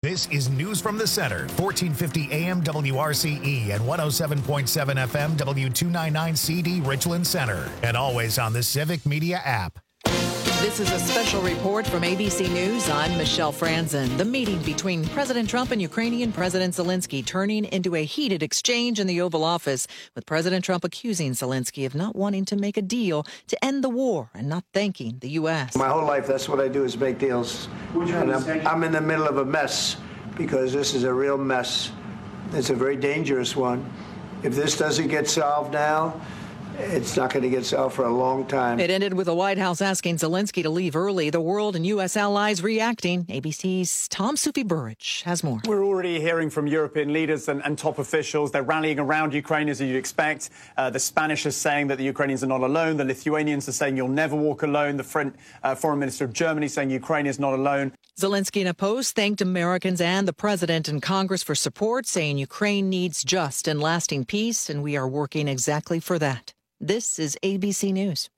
This is News from the Center, 1450 AM WRCE and 107.7 FM W299CD Richland Center, and always on the Civic Media app. This is a special report from ABC News. I'm Michelle Franzen. The meeting between President Trump and Ukrainian President Zelensky turning into a heated exchange in the Oval Office, with President Trump accusing Zelensky of not wanting to make a deal to end the war and not thanking the U.S. My whole life, that's what I do, is make deals. And I'm in the middle of a mess, because this is a real mess. It's a very dangerous one. If this doesn't get solved now, it's not going to get solved for a long time. It ended with the White House asking Zelensky to leave early. The world and U.S. allies reacting. ABC's Tom Sufi-Burrich has more. We're already hearing from European leaders and top officials. They're rallying around Ukraine, as you'd expect. The Spanish are saying that the Ukrainians are not alone. The Lithuanians are saying you'll never walk alone. The Foreign Minister of Germany saying Ukraine is not alone. Zelensky in a post thanked Americans and the president and Congress for support, saying Ukraine needs just and lasting peace, and we are working exactly for that. This is ABC News.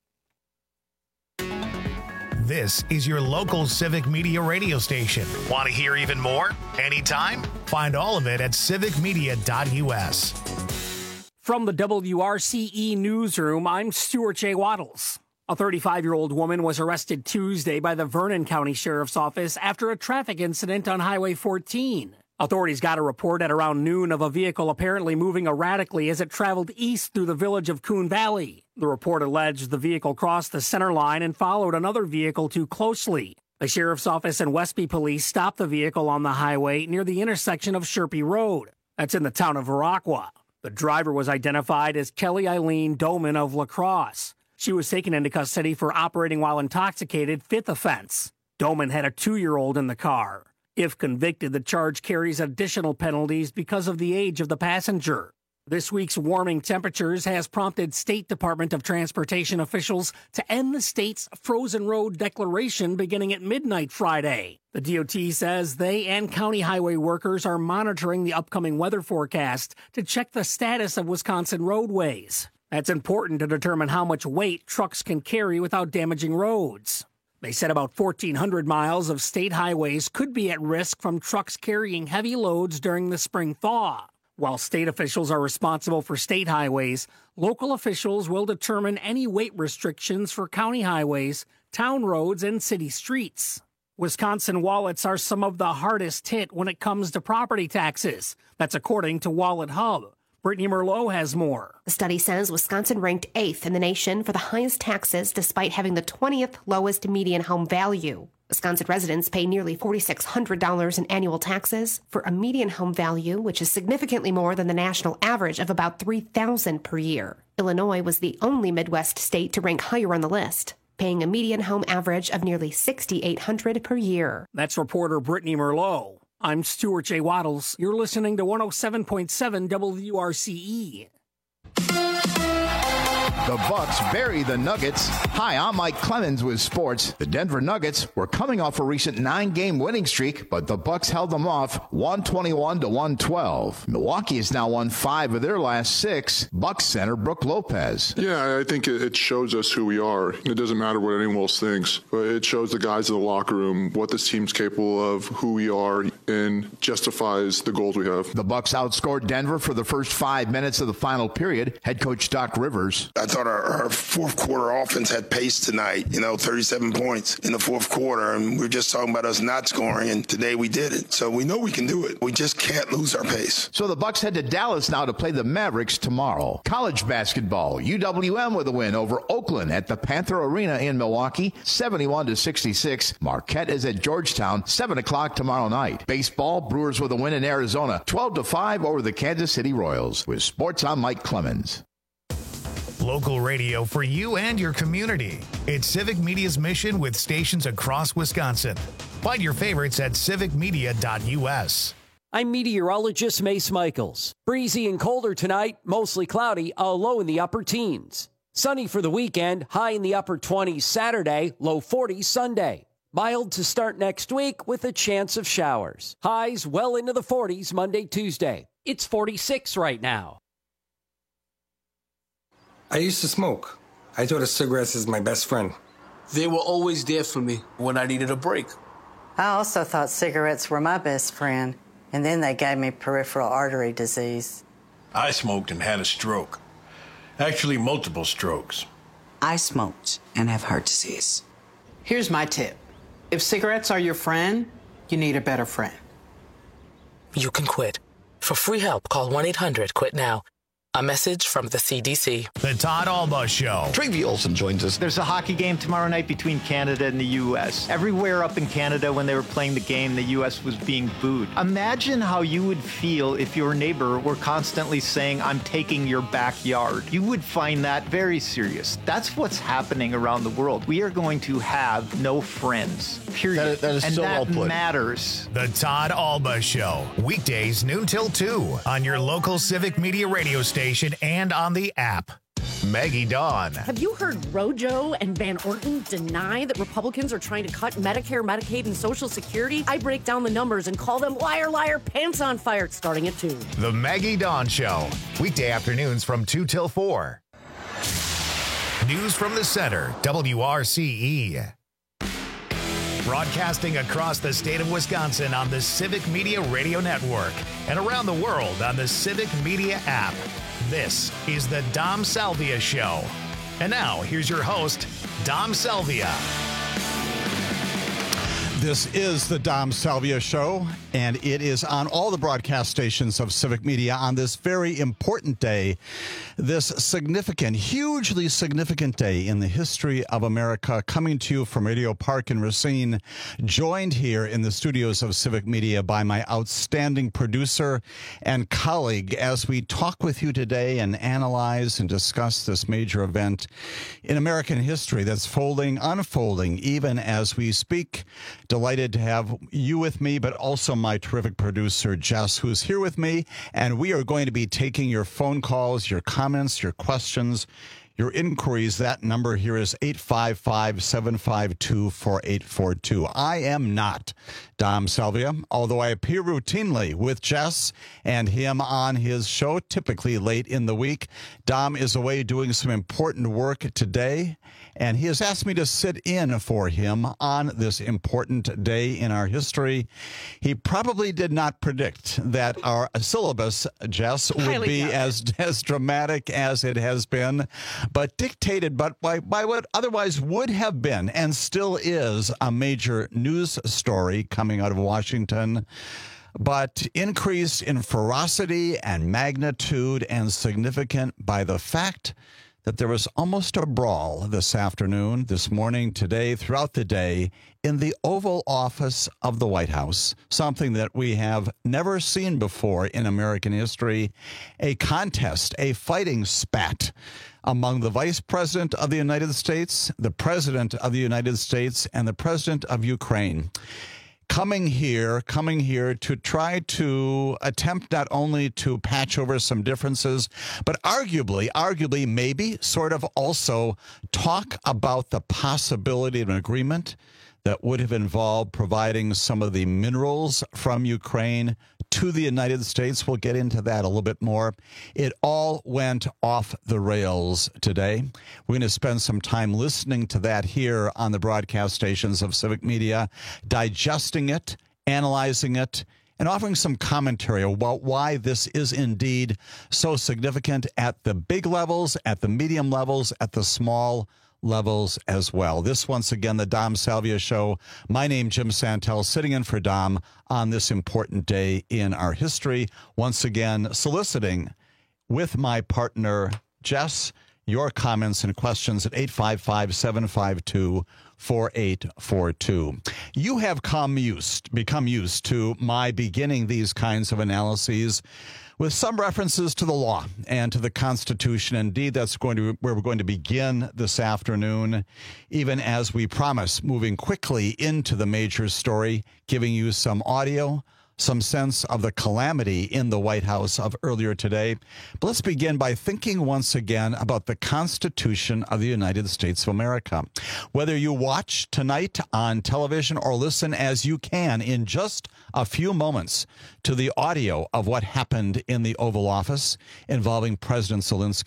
This is your local Civic Media radio station. Want to hear even more? Anytime? Find all of it at civicmedia.us. From the WRCE newsroom, I'm Stuart J. Waddles. A 35-year-old woman was arrested Tuesday by the Vernon County Sheriff's Office after a traffic incident on Highway 14. Authorities got a report at around noon of a vehicle apparently moving erratically as it traveled east through the village of Coon Valley. The report alleged the vehicle crossed the center line and followed another vehicle too closely. The Sheriff's Office and Westby Police stopped the vehicle on the highway near the intersection of Sherpy Road. That's in the town of Viroqua. The driver was identified as Kelly Eileen Doman of La Crosse. She was taken into custody for operating while intoxicated, fifth offense. Doman had a 2-year-old in the car. If convicted, the charge carries additional penalties because of the age of the passenger. This week's warming temperatures has prompted State Department of Transportation officials to end the state's frozen road declaration beginning at midnight Friday. The DOT says they and county highway workers are monitoring the upcoming weather forecast to check the status of Wisconsin roadways. That's important to determine how much weight trucks can carry without damaging roads. They said about 1,400 miles of state highways could be at risk from trucks carrying heavy loads during the spring thaw. While state officials are responsible for state highways, local officials will determine any weight restrictions for county highways, town roads, and city streets. Wisconsin wallets are some of the hardest hit when it comes to property taxes. That's according to Wallet Hub. Brittany Merlot has more. The study says Wisconsin ranked 8th in the nation for the highest taxes despite having the 20th lowest median home value. Wisconsin residents pay nearly $4,600 in annual taxes for a median home value, which is significantly more than the national average of about $3,000 per year. Illinois was the only Midwest state to rank higher on the list, paying a median home average of nearly $6,800 per year. That's reporter Brittany Merlot. I'm Stuart J. Waddles. You're listening to 107.7 WRCE. The Bucks bury the Nuggets. Hi, I'm Mike Clemens with sports. The Denver Nuggets were coming off a recent 9-game winning streak, but the Bucks held them off 121-112. Milwaukee has now won 5 of their last 6. Bucks center Brook Lopez. Yeah, I think it shows us who we are. It doesn't matter what anyone else thinks, but it shows the guys in the locker room what this team's capable of, who we are, and justifies the goals we have. The Bucks outscored Denver for the first 5 minutes of the final period. Head coach Doc Rivers. I thought our fourth quarter offense had pace tonight, 37 points in the fourth quarter, and we were just talking about us not scoring, and today we did it. So we know we can do it. We just can't lose our pace. So the Bucks head to Dallas now to play the Mavericks tomorrow. College basketball, UWM with a win over Oakland at the Panther Arena in Milwaukee, 71-66. Marquette is at Georgetown, 7 o'clock tomorrow night. Baseball, Brewers with a win in Arizona, 12-5 over the Kansas City Royals. With sports, I'm Mike Clemens. Local radio for you and your community. It's Civic Media's mission with stations across Wisconsin. Find your favorites at civicmedia.us. I'm meteorologist Mace Michaels. Breezy and colder tonight, mostly cloudy, a low in the upper teens. Sunny for the weekend, high in the upper 20s Saturday, low 40s Sunday. Mild to start next week with a chance of showers. Highs well into the 40s Monday, Tuesday. It's 46 right now. I used to smoke. I thought a cigarette is my best friend. They were always there for me when I needed a break. I also thought cigarettes were my best friend, and then they gave me peripheral artery disease. I smoked and had a stroke. Actually, multiple strokes. I smoked and have heart disease. Here's my tip. If cigarettes are your friend, you need a better friend. You can quit. For free help, call 1-800-QUIT-NOW. A message from the CDC. The Todd Alba Show. Travie Olson joins us. There's a hockey game tomorrow night between Canada and the U.S. Everywhere up in Canada when they were playing the game, the U.S. was being booed. Imagine how you would feel if your neighbor were constantly saying, "I'm taking your backyard." You would find that very serious. That's what's happening around the world. We are going to have no friends, period. That is and so that well put. matters. The Todd Alba Show. Weekdays noon till 2 on your local Civic Media radio station and on the app. Maggie Dawn. Have you heard Rojo and Van Orton deny that Republicans are trying to cut Medicare, Medicaid, and Social Security? I break down the numbers and call them liar, liar, pants on fire, starting at 2. The Maggie Dawn Show. Weekday afternoons from 2 till 4. News from the center, WRCE. Broadcasting across the state of Wisconsin on the Civic Media Radio Network and around the world on the Civic Media app. This is the Dom Salvia Show. And now, here's your host, Dom Salvia. This is the Dom Salvia Show, and it is on all the broadcast stations of Civic Media on this very important day, this significant, hugely significant day in the history of America, coming to you from Radio Park in Racine, joined here in the studios of Civic Media by my outstanding producer and colleague as we talk with you today and analyze and discuss this major event in American history that's unfolding, even as we speak. Delighted to have you with me, but also my terrific producer, Jess, who's here with me. And we are going to be taking your phone calls, your comments, your questions, your inquiries. That number here is 855-752-4842. I am not Dom Salvia, although I appear routinely with Jess and him on his show, typically late in the week. Dom is away doing some important work today, and he has asked me to sit in for him on this important day in our history. He probably did not predict that our syllabus, Jess, would be as dramatic as it has been, but dictated by what otherwise would have been and still is a major news story coming out of Washington, but increased in ferocity and magnitude and significant by the fact that there was almost a brawl this afternoon, this morning, today, throughout the day, in the Oval Office of the White House, something that we have never seen before in American history, a contest, a fighting spat among the Vice President of the United States, the President of the United States, and the President of Ukraine. Coming here to try to attempt not only to patch over some differences, but arguably, maybe sort of also talk about the possibility of an agreement that would have involved providing some of the minerals from Ukraine to the United States. We'll get into that a little bit more. It all went off the rails today. We're going to spend some time listening to that here on the broadcast stations of Civic Media, digesting it, analyzing it, and offering some commentary about why this is indeed so significant at the big levels, at the medium levels, at the small levels as well. This, once again, the Dom Salvia Show. My name, Jim Santel, sitting in for Dom on this important day in our history. Once again, soliciting with my partner, Jess, your comments and questions at 855-752-4842. You have become used to my beginning these kinds of analyses with some references to the law and to the Constitution. Indeed, that's where we're going to begin this afternoon, even as we promise, moving quickly into the major story, giving you some audio, some sense of the calamity in the White House of earlier today. But let's begin by thinking once again about the Constitution of the United States of America. Whether you watch tonight on television or listen as you can in just a few moments to the audio of what happened in the Oval Office involving President Zelensky,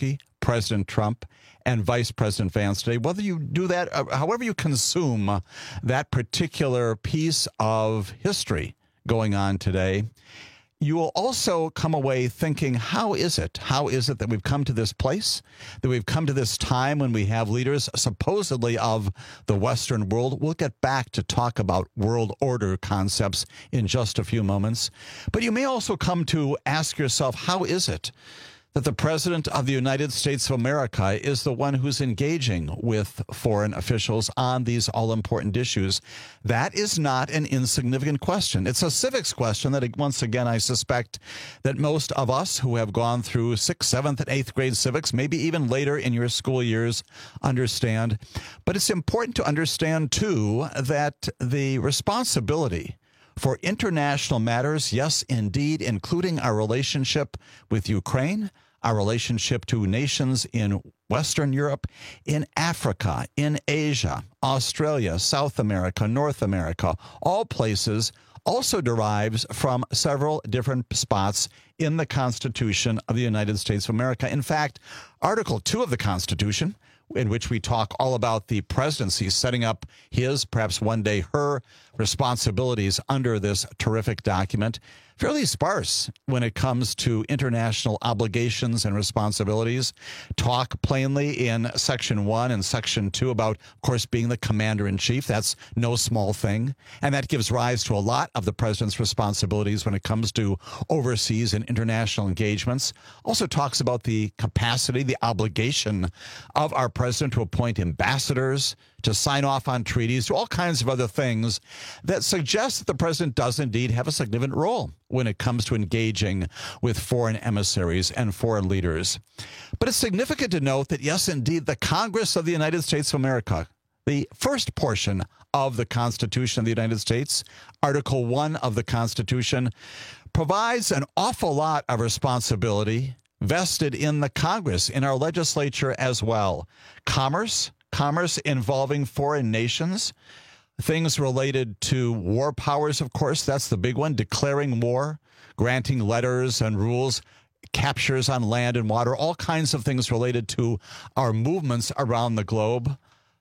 President Trump and Vice President Vance today. Whether you do that, however you consume that particular piece of history going on today, you will also come away thinking, how is it that we've come to this place, that we've come to this time when we have leaders supposedly of the Western world? We'll get back to talk about world order concepts in just a few moments. But you may also come to ask yourself, how is it that the President of the United States of America is the one who's engaging with foreign officials on these all-important issues? That is not an insignificant question. It's a civics question that, once again, I suspect that most of us who have gone through 6th, 7th, and 8th grade civics, maybe even later in your school years, understand. But it's important to understand, too, that the responsibility for international matters, yes, indeed, including our relationship with Ukraine, our relationship to nations in Western Europe, in Africa, in Asia, Australia, South America, North America, all places, also derives from several different spots in the Constitution of the United States of America. In fact, Article 2 of the Constitution, in which we talk all about the presidency setting up his, perhaps one day her, responsibilities under this terrific document, fairly sparse when it comes to international obligations and responsibilities. Talk plainly in Section 1 and Section 2 about, of course, being the commander-in-chief. That's no small thing. And that gives rise to a lot of the president's responsibilities when it comes to overseas and international engagements. Also talks about the capacity, the obligation of our president to appoint ambassadors, to sign off on treaties, to all kinds of other things that suggest that the president does indeed have a significant role when it comes to engaging with foreign emissaries and foreign leaders. But it's significant to note that, yes, indeed, the Congress of the United States of America, the first portion of the Constitution of the United States, Article 1 of the Constitution, provides an awful lot of responsibility vested in the Congress, in our legislature as well. Commerce involving foreign nations, things related to war powers, of course, that's the big one, declaring war, granting letters and rules, captures on land and water, all kinds of things related to our movements around the globe.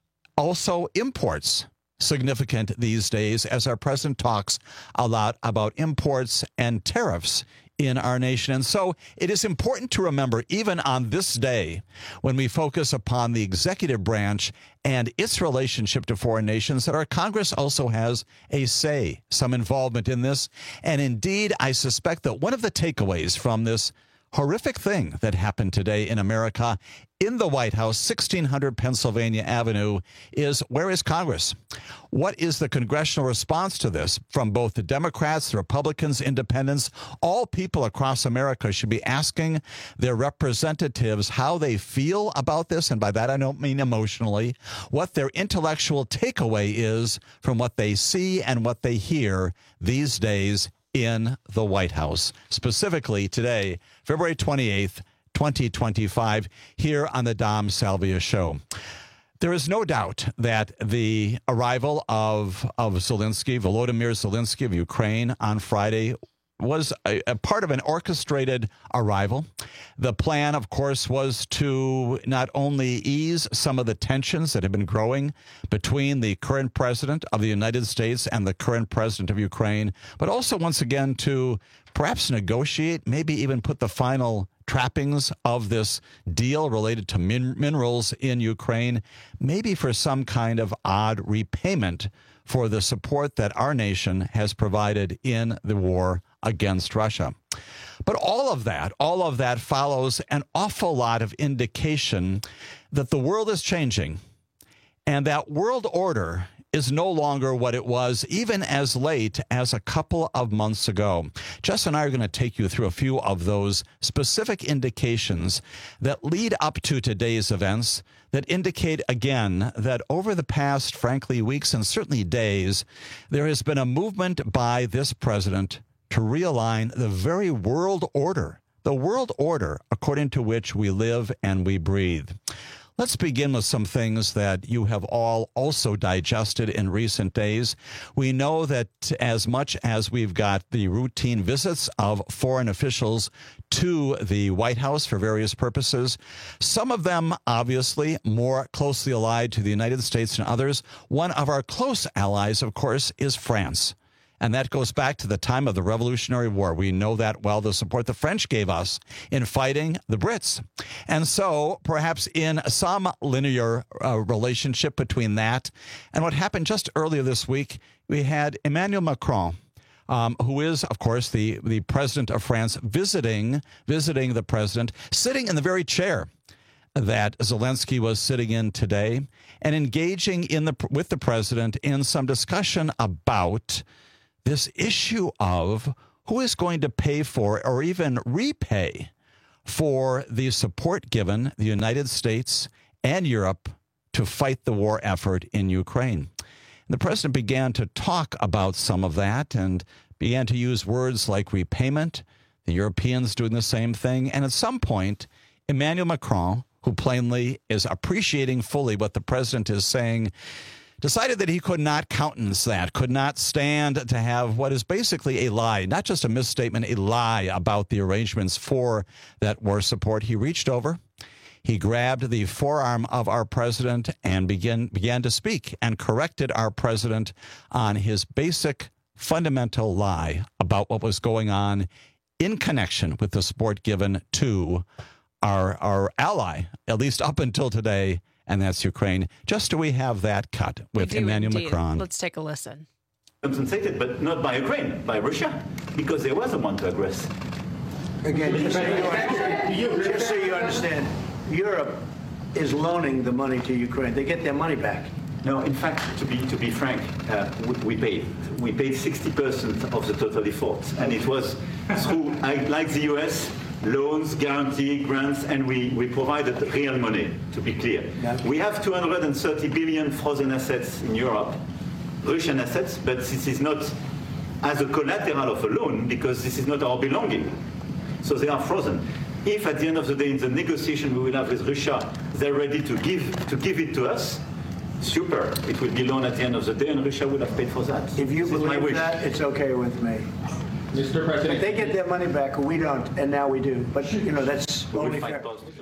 Also, imports, significant these days as our president talks a lot about imports and tariffs in our nation. And so it is important to remember, even on this day, when we focus upon the executive branch and its relationship to foreign nations, that our Congress also has a say, some involvement in this. And indeed, I suspect that one of the takeaways from this horrific thing that happened today in America in the White House, 1600 Pennsylvania Avenue, is, where is Congress? What is the congressional response to this from both the Democrats, the Republicans, independents? All people across America should be asking their representatives how they feel about this, and by that I don't mean emotionally, what their intellectual takeaway is from what they see and what they hear these days in the White House, specifically today, February 28th, 2025, here on the Dom Salvia Show. There is no doubt that the arrival of Zelensky, Volodymyr Zelensky of Ukraine on Friday, was a part of an orchestrated arrival. The plan, of course, was to not only ease some of the tensions that have been growing between the current president of the United States and the current president of Ukraine, but also, once again, to perhaps negotiate, maybe even put the final trappings of this deal related to minerals in Ukraine, maybe for some kind of odd repayment for the support that our nation has provided in the war against Russia. But all of that follows an awful lot of indication that the world is changing, and that world order is no longer what it was even as late as a couple of months ago. Jess and I are going to take you through a few of those specific indications that lead up to today's events, that indicate, again, that over the past, frankly, weeks and certainly days, there has been a movement by this president to realign the very world order, the world order according to which we live and we breathe. Let's begin with some things that you have all also digested in recent days. We know that as much as we've got the routine visits of foreign officials to the White House for various purposes, some of them obviously more closely allied to the United States than others. One of our close allies, of course, is France. And that goes back to the time of the Revolutionary War. We know that well, the support the French gave us in fighting the Brits. And so perhaps in some linear relationship between that and what happened just earlier this week, we had Emmanuel Macron, who is, of course, the president of France, visiting the president, sitting in the very chair that Zelensky was sitting in today, and engaging with the president in some discussion about this issue of who is going to pay for or even repay for the support given the United States and Europe to fight the war effort in Ukraine. And the president began to talk about some of that and began to use words like repayment, the Europeans doing the same thing. And at some point, Emmanuel Macron, who plainly is appreciating fully what the president is saying, decided that he could not countenance that, could not stand to have what is basically a lie, not just a misstatement, a lie about the arrangements for that war support. He reached over, he grabbed the forearm of our president and began to speak and corrected our president on his basic fundamental lie about what was going on in connection with the support given to our ally, at least up until today, and that's Ukraine. Just do we have that cut with Emmanuel Macron? Let's take a listen. Compensated, but not by Ukraine, by Russia, because they were the one to aggress. Again, just so you understand, Europe is loaning the money to Ukraine. They get their money back. No, in fact, to be frank, we paid 60% of the total effort, and it was through, like the US, loans, guarantee, grants, and we provided real money, to be clear. Yeah. We have 230 billion frozen assets in Europe, Russian assets, but this is not as a collateral of a loan because this is not our belonging. So they are frozen. If at the end of the day in the negotiation we will have with Russia, they're ready to give it to us, super. It will be loan at the end of the day and Russia will have paid for that. If you believe that, it's okay with me. Mr. President, if they get their money back, we don't, and now we do. But, that's only fair.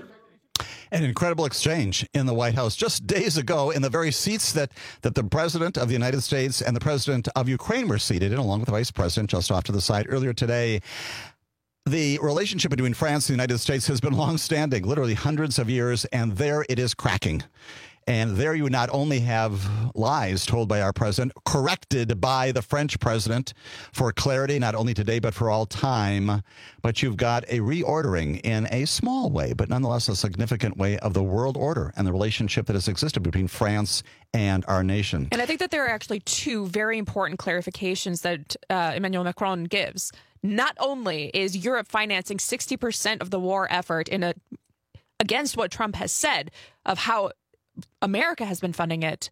An incredible exchange in the White House just days ago in the very seats that the President of the United States and the President of Ukraine were seated in, along with the Vice President just off to the side earlier today. The relationship between France and the United States has been longstanding, literally hundreds of years, and there it is cracking. And there you not only have lies told by our president, corrected by the French president for clarity, not only today, but for all time, but you've got a reordering in a small way, but nonetheless a significant way of the world order and the relationship that has existed between France and our nation. And I think that there are actually two very important clarifications that Emmanuel Macron gives. Not only is Europe financing 60% of the war effort against what Trump has said of how America has been funding it,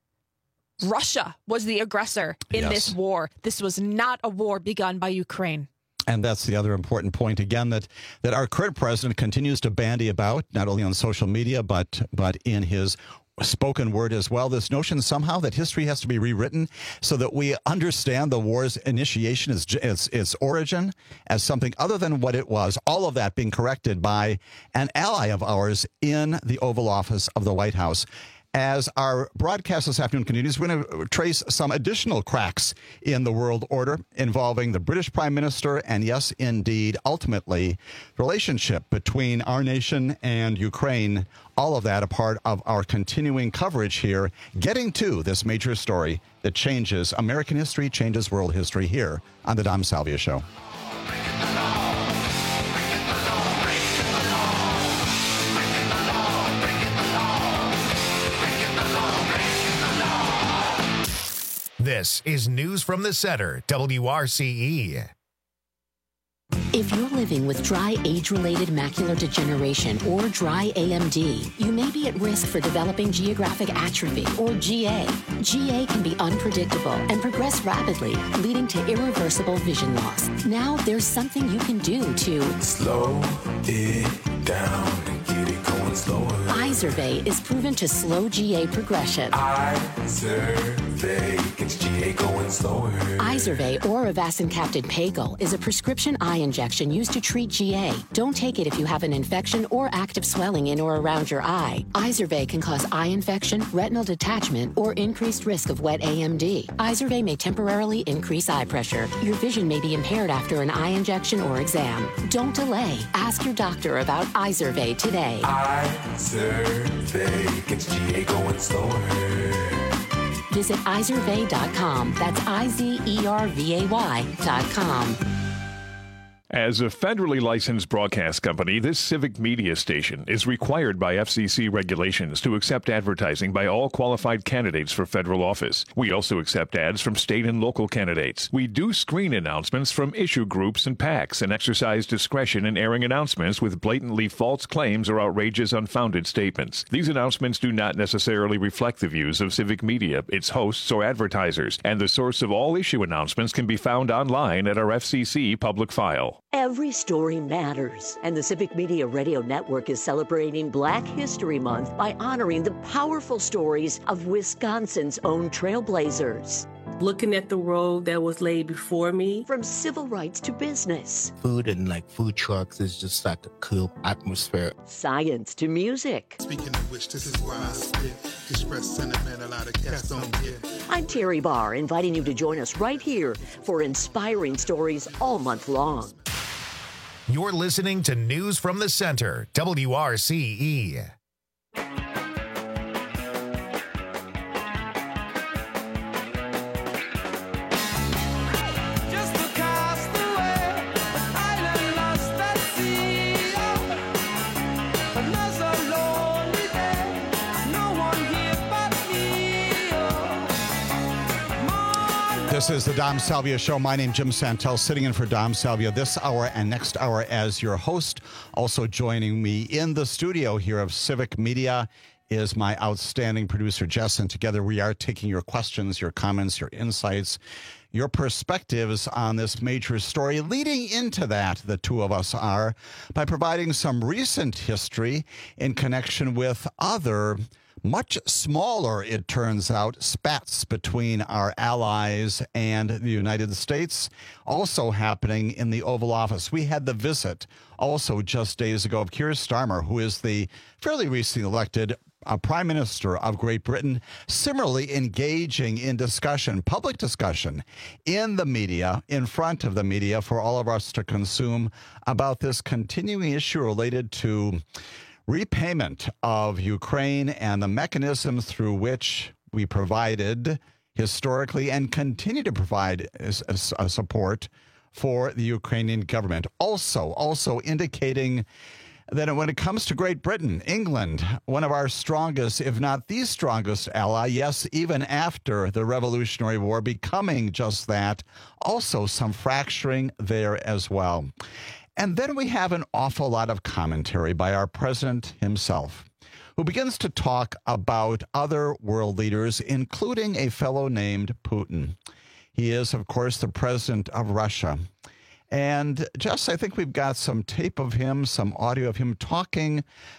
Russia was the aggressor in this war. This was not a war begun by Ukraine. And that's the other important point, again, that our current president continues to bandy about, not only on social media, but in his spoken word as well. This notion somehow that history has to be rewritten so that we understand the war's initiation, its origin, as something other than what it was. All of that being corrected by an ally of ours in the Oval Office of the White House. As our broadcast this afternoon continues, we're going to trace some additional cracks in the world order involving the British Prime Minister and, yes, indeed, ultimately, the relationship between our nation and Ukraine. All of that a part of our continuing coverage here, getting to this major story that changes American history, changes world history here on the Dom Salvia Show. This is News from the Center, WRCE. If you're living with dry age-related macular degeneration or dry AMD, you may be at risk for developing geographic atrophy or GA. GA can be unpredictable and progress rapidly, leading to irreversible vision loss. Now there's something you can do to slow it down and get it going going slower. Izervay is proven to slow GA progression. Izervay gets GA going slower. Izervay or avacincaptad pagel is a prescription eye injection used to treat GA. Don't take it if you have an infection or active swelling in or around your eye. Izervay can cause eye infection, retinal detachment, or increased risk of wet AMD. Izervay may temporarily increase eye pressure. Your vision may be impaired after an eye injection or exam. Don't delay. Ask your doctor about Izervay today. Izervay gets GA going slower. Visit Izervay.com. That's IZERVAY.com. As a federally licensed broadcast company, this civic media station is required by FCC regulations to accept advertising by all qualified candidates for federal office. We also accept ads from state and local candidates. We do screen announcements from issue groups and PACs and exercise discretion in airing announcements with blatantly false claims or outrageous, unfounded statements. These announcements do not necessarily reflect the views of civic media, its hosts, or advertisers, and the source of all issue announcements can be found online at our FCC public file. Every story matters, and the Civic Media Radio Network is celebrating Black History Month by honoring the powerful stories of Wisconsin's own trailblazers. Looking at the road that was laid before me. From civil rights to business. Food and food trucks is just like a cool atmosphere. Science to music. Speaking of which, this is why I spit. Express sentiment a lot of cats don't get. I'm Terry Barr, inviting you to join us right here for inspiring stories all month long. You're listening to News from the Center, WRCE. This is the Dom Salvia Show. My name is Jim Santel, sitting in for Dom Salvia this hour and next hour as your host. Also joining me in the studio here of Civic Media is my outstanding producer, Jess, and together we are taking your questions, your comments, your insights, your perspectives on this major story. Leading into that, the two of us are, by providing some recent history in connection with other much smaller, it turns out, spats between our allies and the United States, also happening in the Oval Office. We had the visit also just days ago of Keir Starmer, who is the fairly recently elected Prime Minister of Great Britain, similarly engaging in discussion, public discussion in the media, in front of the media for all of us to consume about this continuing issue related to repayment of Ukraine and the mechanisms through which we provided historically and continue to provide support for the Ukrainian government. Also indicating that when it comes to Great Britain, England, one of our strongest, if not the strongest ally, yes, even after the Revolutionary War, becoming just that, also some fracturing there as well. And then we have an awful lot of commentary by our president himself, who begins to talk about other world leaders, including a fellow named Putin. He is, of course, the president of Russia. And Jess, I think we've got some tape of him, some audio of him talking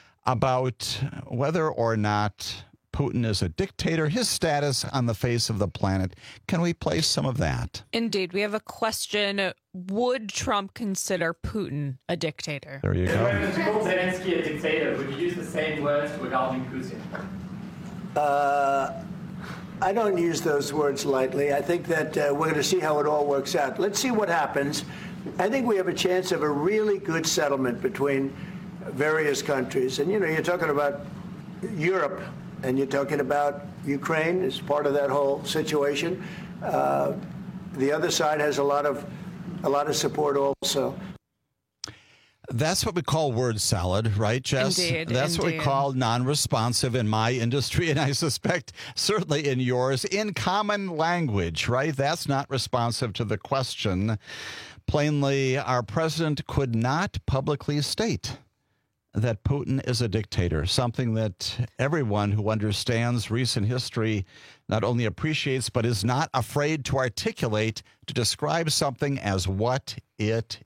about whether or not Putin is a dictator, his status on the face of the planet. Can we play some of that? Indeed. We have a question. Would Trump consider Putin a dictator? There you go. If you call Zelensky a dictator, would you use the same words regarding Putin? I don't use those words lightly. I think that we're going to see how it all works out. Let's see what happens. I think we have a chance of a really good settlement between various countries. And, you're talking about Europe, and you're talking about Ukraine as part of that whole situation. The other side has a lot of support also. That's what we call word salad, right, Jess? Indeed. That's what we call non-responsive in my industry, and I suspect certainly in yours, in common language, right? That's not responsive to the question. Plainly, our president could not publicly state that Putin is a dictator, something that everyone who understands recent history not only appreciates, but is not afraid to articulate, to describe something as what it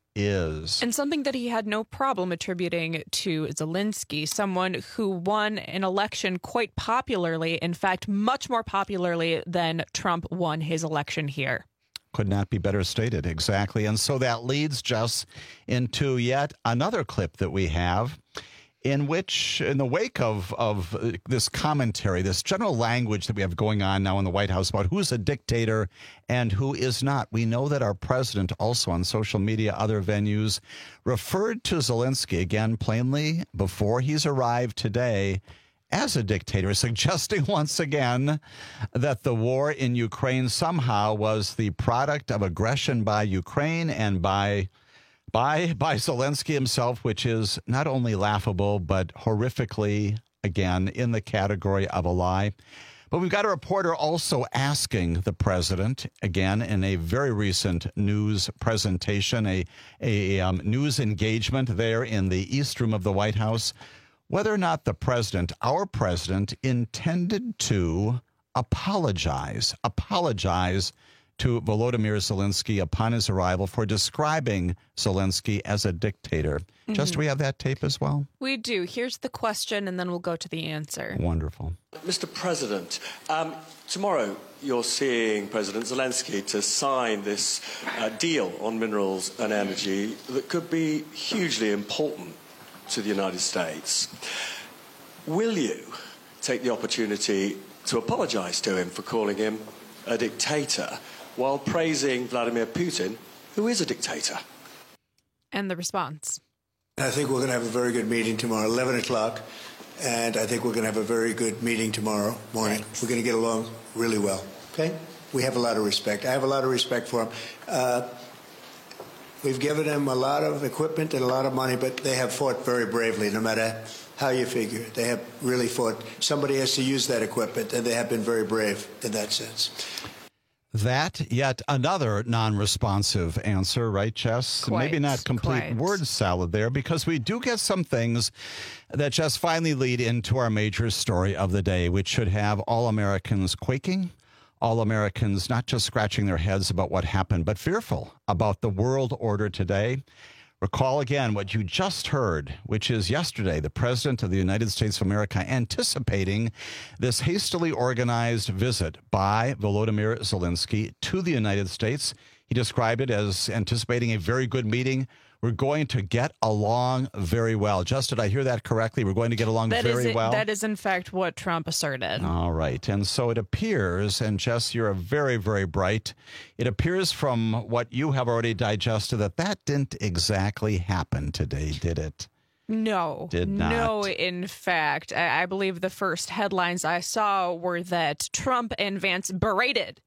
is. And something that he had no problem attributing to Zelensky, someone who won an election quite popularly, in fact, much more popularly than Trump won his election here. Could not be better stated, exactly. And so that leads Jess into yet another clip that we have in which, in the wake of this commentary, this general language that we have going on now in the White House about who's a dictator and who is not, we know that our president also on social media, other venues, referred to Zelensky again plainly before he's arrived today as a dictator, suggesting once again that the war in Ukraine somehow was the product of aggression by Ukraine and by Zelensky himself, which is not only laughable, but horrifically, again, in the category of a lie. But we've got a reporter also asking the president, again, in a very recent news presentation, a news engagement there in the East Room of the White House, whether or not the president, our president, intended to apologize to Volodymyr Zelensky upon his arrival for describing Zelensky as a dictator. Mm-hmm. Just, do we have that tape as well? We do. Here's the question, and then we'll go to the answer. Wonderful. Mr. President, tomorrow you're seeing President Zelensky to sign this deal on minerals and energy that could be hugely important to the United States. Will you take the opportunity to apologize to him for calling him a dictator, while praising Vladimir Putin, who is a dictator? And the response. I think we're going to have a very good meeting tomorrow, 11 o'clock, and I think we're going to have a very good meeting tomorrow morning. We're going to get along really well, okay? We have a lot of respect. I have a lot of respect for him. We've given them a lot of equipment and a lot of money, but they have fought very bravely, no matter how you figure. They have really fought. Somebody has to use that equipment, and they have been very brave in that sense. That, yet another non-responsive answer, right, Jess? Maybe not complete word salad there, because we do get some things that just finally lead into our major story of the day, which should have all Americans quaking, all Americans not just scratching their heads about what happened, but fearful about the world order today. Recall again what you just heard, which is yesterday, the President of the United States of America anticipating this hastily organized visit by Volodymyr Zelensky to the United States. He described it as anticipating a very good meeting. We're going to get along very well. Just, did I hear that correctly? We're going to get along very well? That is, in fact, what Trump asserted. All right. And so it appears, and Jess, you're very, very bright, it appears from what you have already digested that didn't exactly happen today, did it? No. Did not. No, in fact. I believe the first headlines I saw were that Trump and Vance berated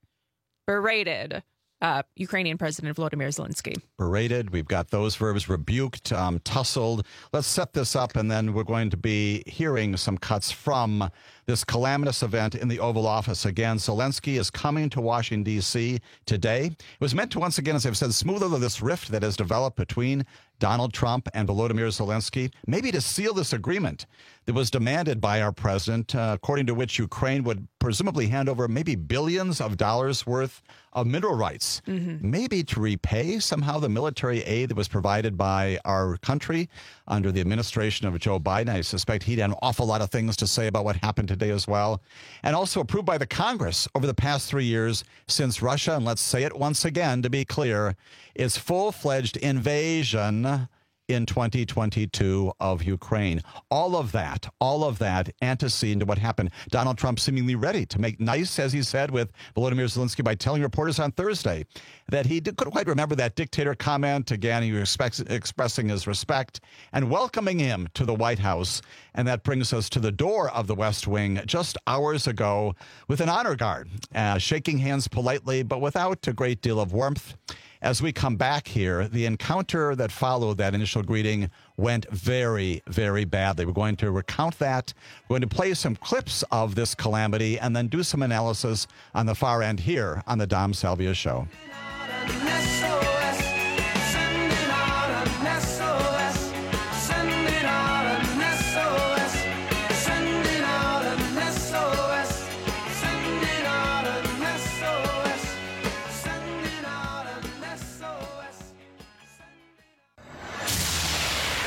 Ukrainian President Volodymyr Zelensky. Berated. We've got those verbs: rebuked, tussled. Let's set this up, and then we're going to be hearing some cuts from this calamitous event in the Oval Office. Again, Zelensky is coming to Washington, D.C. today. It was meant to, once again, as I've said, smooth over this rift that has developed between Donald Trump and Volodymyr Zelensky, maybe to seal this agreement that was demanded by our president, according to which Ukraine would presumably hand over maybe billions of dollars worth of mineral rights, maybe to repay somehow the military aid that was provided by our country under the administration of Joe Biden. I suspect he'd had an awful lot of things to say about what happened today as well. And also approved by the Congress over the past 3 years since Russia, and let's say it once again to be clear, its full-fledged invasion in 2022 of Ukraine. All of that antecedent to what happened. Donald Trump seemingly ready to make nice, as he said, with Volodymyr Zelensky by telling reporters on Thursday that he couldn't quite remember that dictator comment. Again, he was expressing his respect and welcoming him to the White House. And that brings us to the door of the West Wing just hours ago with an honor guard, shaking hands politely, but without a great deal of warmth. As we come back here, the encounter that followed that initial greeting went very, very badly. We're going to recount that. We're going to play some clips of this calamity and then do some analysis on the far end here on the Dom Salvia Show.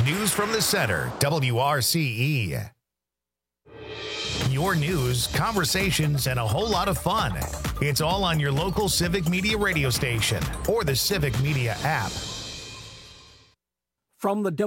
News from the Center, WRCE. Your news, conversations, and a whole lot of fun. It's all on your local Civic Media radio station or the Civic Media app. From the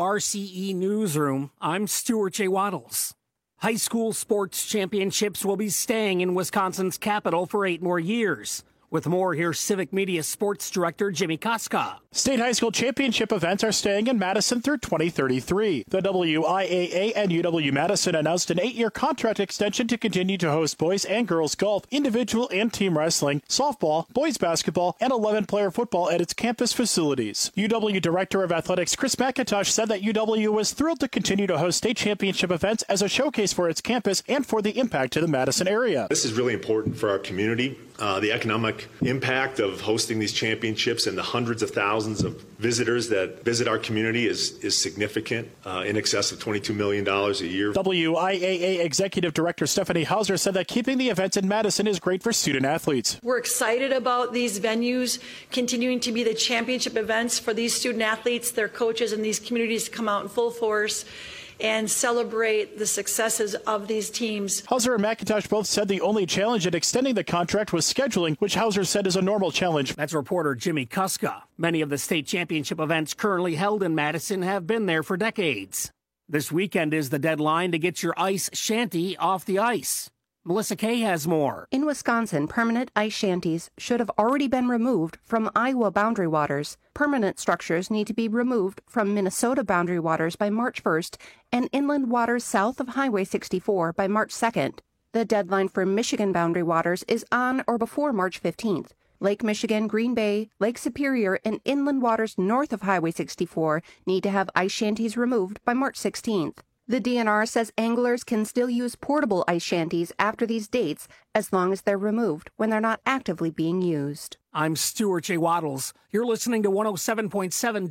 WRCE newsroom, I'm Stuart J. Waddles. High school sports championships will be staying in Wisconsin's capital for 8 more years. With more, here's Civic Media Sports Director Jimmy Koska. State high school championship events are staying in Madison through 2033. The WIAA and UW-Madison announced an 8-year contract extension to continue to host boys and girls golf, individual and team wrestling, softball, boys basketball, and 11-player football at its campus facilities. UW Director of Athletics Chris McIntosh said that UW was thrilled to continue to host state championship events as a showcase for its campus and for the impact to the Madison area. This is really important for our community. The economic impact of hosting these championships and the hundreds of thousands of visitors that visit our community is significant, in excess of $22 million a year. WIAA Executive Director Stephanie Hauser said that keeping the events in Madison is great for student athletes. We're excited about these venues continuing to be the championship events for these student athletes, their coaches, and these communities to come out in full force and celebrate the successes of these teams. Hauser and McIntosh both said the only challenge in extending the contract was scheduling, which Hauser said is a normal challenge. That's reporter Jimmy Kuska. Many of the state championship events currently held in Madison have been there for decades. This weekend is the deadline to get your ice shanty off the ice. Melissa Kay has more. In Wisconsin, permanent ice shanties should have already been removed from Iowa boundary waters. Permanent structures need to be removed from Minnesota boundary waters by March 1st and inland waters south of Highway 64 by March 2nd. The deadline for Michigan boundary waters is on or before March 15th. Lake Michigan, Green Bay, Lake Superior, and inland waters north of Highway 64 need to have ice shanties removed by March 16th. The DNR says anglers can still use portable ice shanties after these dates as long as they're removed when they're not actively being used. I'm Stuart J. Waddles. You're listening to 107.7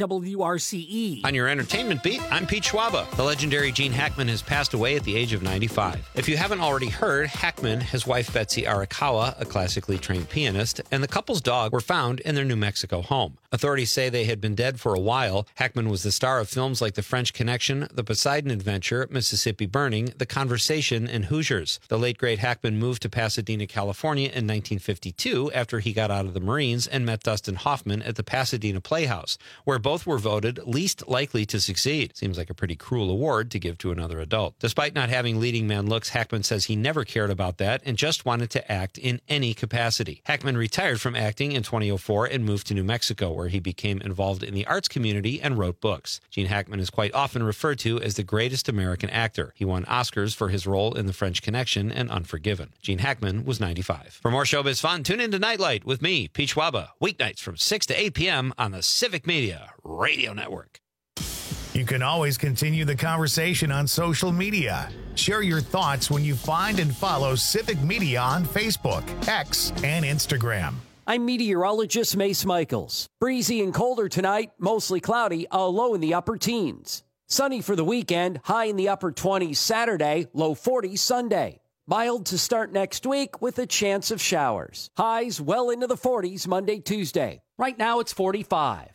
WRCE. On your entertainment beat, I'm Pete Schwaba. The legendary Gene Hackman has passed away at the age of 95. If you haven't already heard, Hackman, his wife Betsy Arakawa, a classically trained pianist, and the couple's dog were found in their New Mexico home. Authorities say they had been dead for a while. Hackman was the star of films like The French Connection, The Poseidon Adventure, Mississippi Burning, The Conversation, and Hoosiers. The late great Hackman moved to Pasadena, California in 1952 after he got out of the Marines and met Dustin Hoffman at the Pasadena Playhouse, where both were voted least likely to succeed. Seems like a pretty cruel award to give to another adult. Despite not having leading man looks, Hackman says he never cared about that and just wanted to act in any capacity. Hackman retired from acting in 2004 and moved to New Mexico, where he became involved in the arts community and wrote books. Gene Hackman is quite often referred to as the greatest American actor. He won Oscars for his role in The French Connection and Unforgiven. Gene Hackman was 95. For more showbiz fun, tune into Nightlight with me, Pete Schwaba, weeknights from 6 to 8 p.m. on the Civic Media Radio Network. You can always continue the conversation on social media. Share your thoughts when you find and follow Civic Media on Facebook, X, and Instagram. I'm meteorologist Mace Michaels. Breezy and colder tonight, mostly cloudy, a low in the upper teens. Sunny for the weekend, high in the upper 20s Saturday, low 40s Sunday. Mild to start next week with a chance of showers. Highs well into the 40s Monday, Tuesday. Right now it's 45.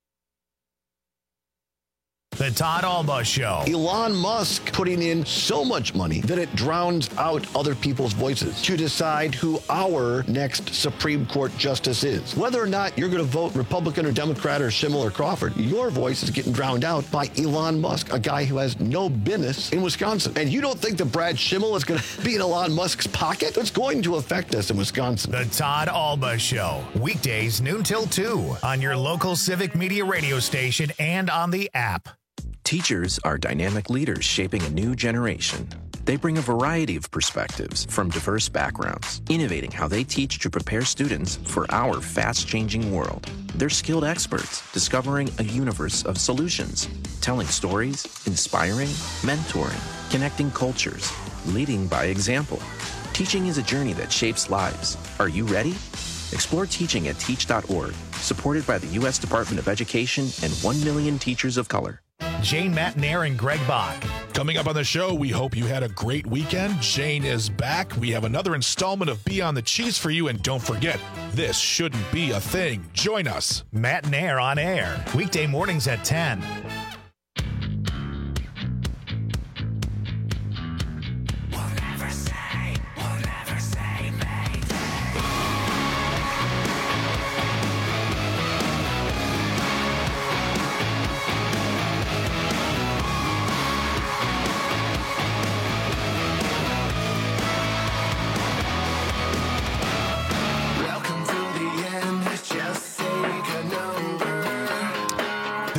The Todd Alba Show. Elon Musk putting in so much money that it drowns out other people's voices to decide who our next Supreme Court justice is. Whether or not you're going to vote Republican or Democrat or Schimmel or Crawford, your voice is getting drowned out by Elon Musk, a guy who has no business in Wisconsin. And you don't think that Brad Schimmel is going to be in Elon Musk's pocket? It's going to affect us in Wisconsin. The Todd Alba Show. Weekdays noon till 2 on your local Civic Media radio station and on the app. Teachers are dynamic leaders shaping a new generation. They bring a variety of perspectives from diverse backgrounds, innovating how they teach to prepare students for our fast-changing world. They're skilled experts, discovering a universe of solutions, telling stories, inspiring, mentoring, connecting cultures, leading by example. Teaching is a journey that shapes lives. Are you ready? Explore teaching at teach.org, supported by the U.S. Department of Education and 1 million teachers of color. Jane Matnair and Greg Bach. Coming up on the show, we hope you had a great weekend. Jane is back. We have another installment of Beyond the Cheese for you. And don't forget, this shouldn't be a thing. Join us. Matnair on air. Weekday mornings at 10.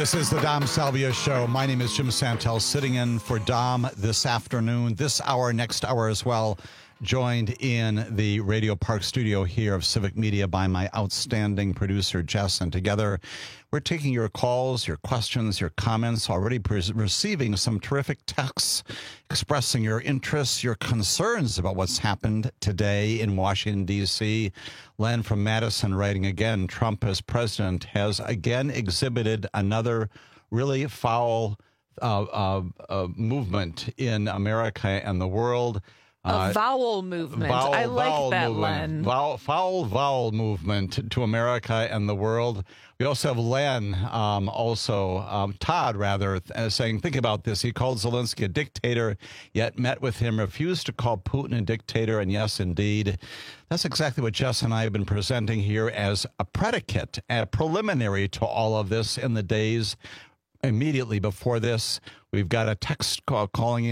This is the Dom Salvia Show. My name is Jim Santel, sitting in for Dom this afternoon, this hour, next hour as well, joined in the Radio Park studio here of Civic Media by my outstanding producer, Jess. And together, we're taking your calls, your questions, your comments, already receiving some terrific texts expressing your interests, your concerns about what's happened today in Washington, D.C. Len from Madison writing again, Trump as president has again exhibited another really foul movement in America and the world. A vowel movement. I like that, Len. Foul vowel movement to America and the world. We also have Len, Todd, rather, saying, think about this. He called Zelensky a dictator, yet met with him, refused to call Putin a dictator. And yes, indeed, that's exactly what Jess and I have been presenting here as a predicate, a preliminary to all of this in the days immediately before this. We've got a text coming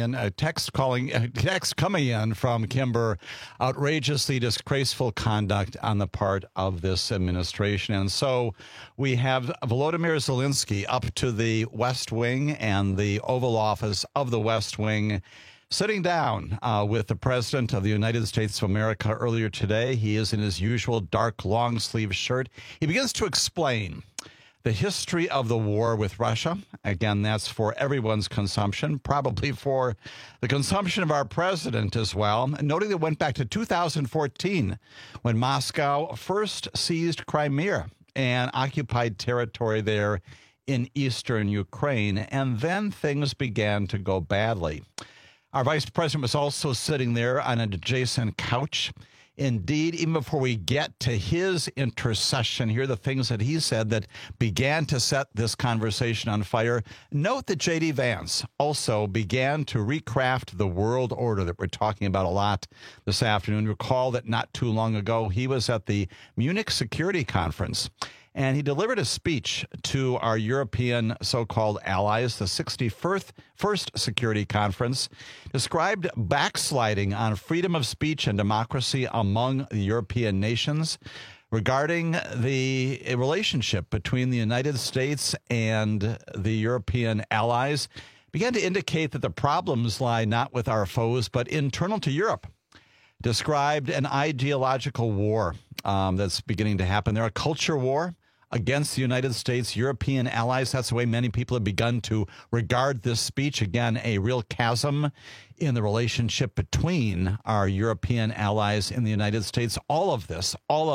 in from Kimber. Outrageously disgraceful conduct on the part of this administration. And so we have Volodymyr Zelensky up to the West Wing and the Oval Office of the West Wing, sitting down with the President of the United States of America earlier today. He is in his usual dark long-sleeve shirt. He begins to explain the history of the war with Russia. Again, that's for everyone's consumption, probably for the consumption of our president as well. Noting that it went back to 2014 when Moscow first seized Crimea and occupied territory there in eastern Ukraine. And then things began to go badly. Our vice president was also sitting there on an adjacent couch. Indeed, even before we get to his intercession, here are the things that he said that began to set this conversation on fire. Note that J.D. Vance also began to recraft the world order that we're talking about a lot this afternoon. Recall that not too long ago, he was at the Munich Security Conference, and he delivered a speech to our European so-called allies, the 61st Security Conference, described backsliding on freedom of speech and democracy among the European nations regarding the relationship between the United States and the European allies, began to indicate that the problems lie not with our foes, but internal to Europe. Described an ideological war that's beginning to happen there, a culture war against the United States, European allies. That's the way many people have begun to regard this speech. Again, a real chasm in the relationship between our European allies in the United States. All of this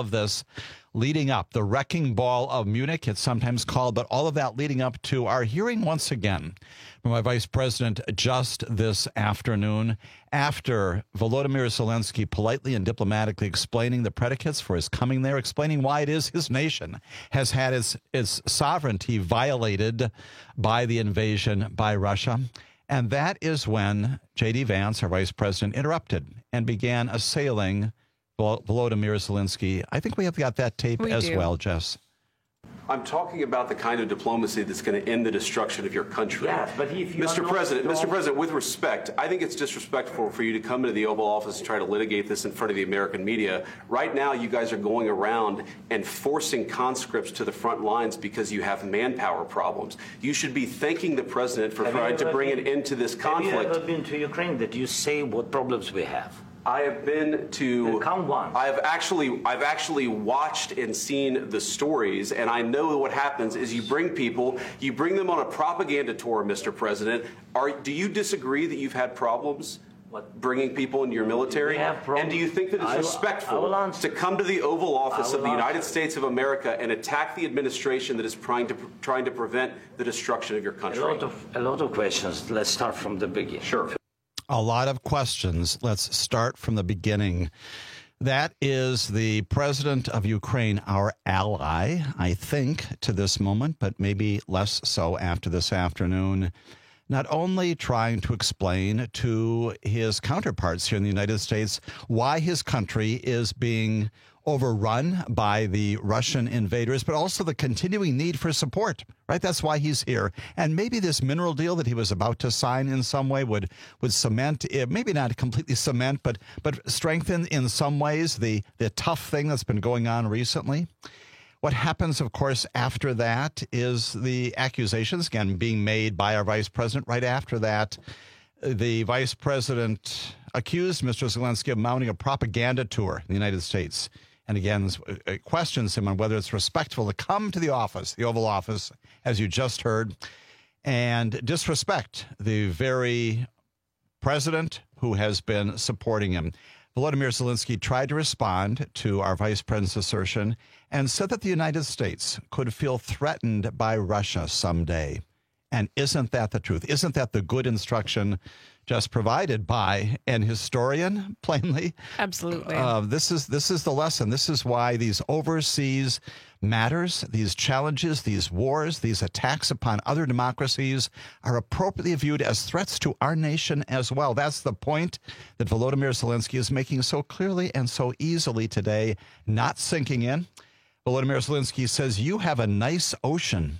leading up, the wrecking ball of Munich, it's sometimes called, but all of that leading up to our hearing once again from my vice president just this afternoon, after Volodymyr Zelensky politely and diplomatically explaining the predicates for his coming there, explaining why it is his nation has had its sovereignty violated by the invasion by Russia. And that is when J.D. Vance, our vice president, interrupted and began assailing Volodymyr Zelensky. I think we have got that tape as well, Jess. I'm talking about the kind of diplomacy that's going to end the destruction of your country. Yes, but if you Mr. President, with respect, I think it's disrespectful for you to come into the Oval Office and try to litigate this in front of the American media. Right now, you guys are going around and forcing conscripts to the front lines because you have manpower problems. You should be thanking the president for trying to bring an end to this conflict. Have you ever been to Ukraine that you say what problems we have? I have been to. Count one. I've actually watched and seen the stories, and I know what happens is you bring them on a propaganda tour, Mr. President. Do you disagree that you've had problems bringing people into your military? And do you think that it's respectful to come to the Oval Office of the United States of America and attack the administration that is trying to prevent the destruction of your country? A lot of questions. Let's start from the beginning. Sure. A lot of questions. Let's start from the beginning. That is the president of Ukraine, our ally, I think, to this moment, but maybe less so after this afternoon, not only trying to explain to his counterparts here in the United States why his country is being overrun by the Russian invaders, but also the continuing need for support, right? That's why he's here. And maybe this mineral deal that he was about to sign in some way would cement, maybe not completely cement, but strengthen in some ways the tough thing that's been going on recently. What happens, of course, after that is the accusations, again, being made by our vice president. Right after that, the vice president accused Mr. Zelensky of mounting a propaganda tour in the United States. And again, questions him on whether it's respectful to come to the office, the Oval Office, as you just heard, and disrespect the very president who has been supporting him. Volodymyr Zelensky tried to respond to our vice president's assertion and said that the United States could feel threatened by Russia someday. And isn't that the truth? Isn't that the good instruction just provided by an historian, plainly? Absolutely. This is the lesson. This is why these overseas matters, these challenges, these wars, these attacks upon other democracies are appropriately viewed as threats to our nation as well. That's the point that Volodymyr Zelensky is making so clearly and so easily today, not sinking in. Volodymyr Zelensky says, you have a nice ocean